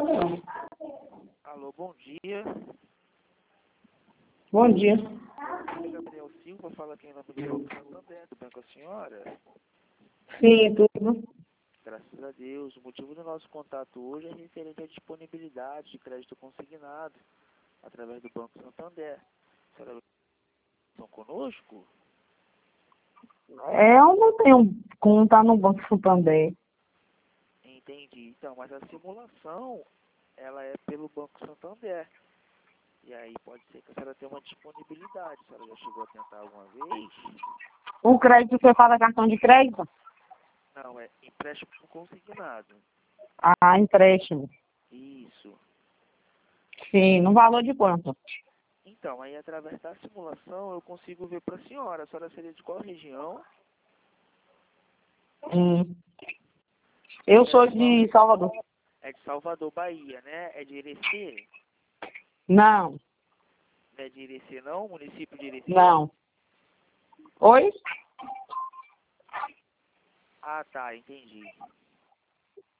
Alô, bom dia. Bom dia. Gabriel Silva fala aqui em nome do Banco Santander. Tudo bem com a senhora? Sim, tudo. Graças a Deus. O motivo do nosso contato hoje é referente à disponibilidade de crédito consignado através do Banco Santander. A senhora estão conosco? Eu não tenho conta no Banco Santander. Entendi. Então, mas a simulação, ela é pelo Banco Santander. E aí pode ser que a senhora tenha uma disponibilidade. A senhora já chegou a tentar alguma vez? O crédito foi para cartão de crédito? Não, é empréstimo consignado. Ah, empréstimo. Isso. Sim, no valor de quanto? Então, aí através da simulação eu consigo ver para a senhora. A senhora seria de qual região? Eu sou de Salvador. É de Salvador, Bahia, né? É de Irecê? Não, Não é de Irecê, não? Município de Irecê? não. Oi? Ah, tá, entendi.